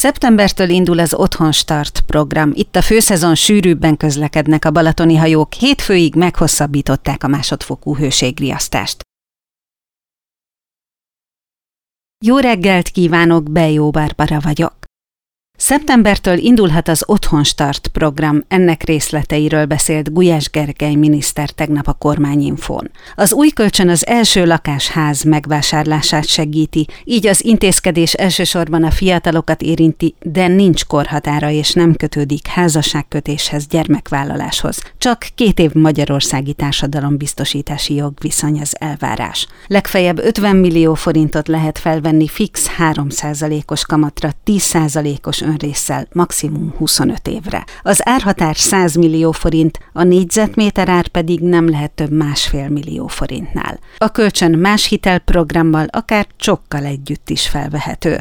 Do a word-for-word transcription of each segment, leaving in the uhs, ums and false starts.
Szeptembertől indul az Otthonstart program. Itt a főszezon sűrűbben közlekednek a balatoni hajók, hétfőig meghosszabbították a másodfokú hőségriasztást. Jó reggelt kívánok, Bejó Barbara vagyok. Szeptembertől indulhat az Otthonstart program, ennek részleteiről beszélt Gulyás Gergely miniszter tegnap a Kormányinfón. Az új kölcsön az első lakásház megvásárlását segíti, így az intézkedés elsősorban a fiatalokat érinti, de nincs korhatára és nem kötődik házasságkötéshez, gyermekvállaláshoz. Csak két év magyarországi társadalombiztosítási jogviszony az elvárás. Legfeljebb ötven millió forintot lehet felvenni fix három százalékos kamatra, tíz százalékos önrésszel maximum huszonöt évre. Az árhatár száz millió forint, a négyzetméter ár pedig nem lehet több másfél millió forintnál. A kölcsön más hitelprogrammal, akár csokkal együtt is felvehető.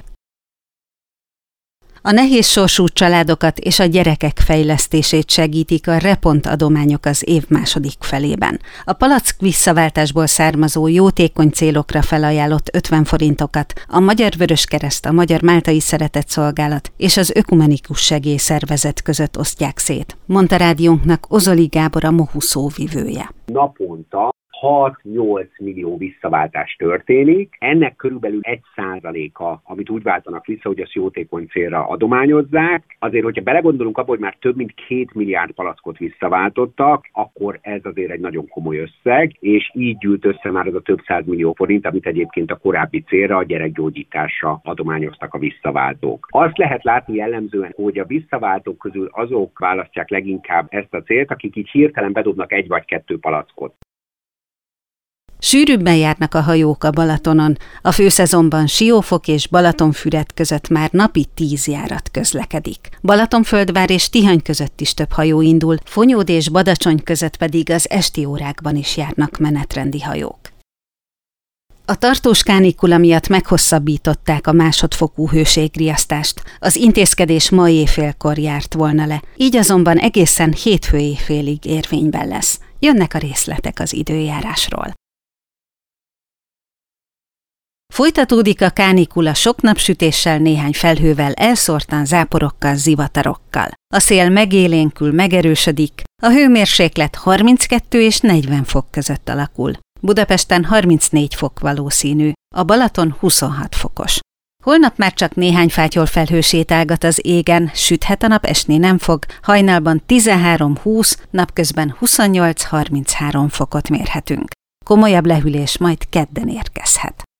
A nehéz sorsú családokat és a gyerekek fejlesztését segítik a repont adományok az év második felében. A palack visszaváltásból származó jótékony célokra felajánlott ötven forintokat a Magyar Vöröskereszt, a Magyar Máltai Szeretetszolgálat és az Ökumenikus Segélyszervezet között osztják szét, mondta rádiónknak Ozoli Gábor, a MOHU szóvivője. Naponta hat-nyolc millió visszaváltás történik. Ennek körülbelül egy százaléka, amit úgy váltanak vissza, hogy azt jótékony célra adományozzák. Azért, hogyha belegondolunk abba, hogy már több mint két milliárd palackot visszaváltottak, akkor ez azért egy nagyon komoly összeg, és így gyűlt össze már az a több száz millió forint, amit egyébként a korábbi célra, a gyerekgyógyításra adományoztak a visszaváltók. Azt lehet látni jellemzően, hogy a visszaváltók közül azok választják leginkább ezt a célt, akik így hirtelen bedobnak egy vagy kettő palackot. Sűrűbben járnak a hajók a Balatonon. A főszezonban Siófok és Balatonfüred között már napi tíz járat közlekedik. Balatonföldvár és Tihany között is több hajó indul, Fonyód és Badacsony között pedig az esti órákban is járnak menetrendi hajók. A tartós kánikula miatt meghosszabbították a másodfokú hőségriasztást. Az intézkedés ma éjfélkor járt volna le, így azonban egészen hétfő éjfélig érvényben lesz. Jönnek a részletek az időjárásról. Folytatódik a kánikula sok napsütéssel, néhány felhővel, elszórtan záporokkal, zivatarokkal. A szél megélénkül, megerősödik, a hőmérséklet harminckettő és negyven fok között alakul. Budapesten harmincnégy fok valószínű, a Balaton huszonhat fokos. Holnap már csak néhány fátyol felhő sétálgat az égen, süthet a nap, esni nem fog, hajnalban tizenhárom-húsz, napközben huszonnyolc-harminchárom fokot mérhetünk. Komolyabb lehűlés majd kedden érkezhet.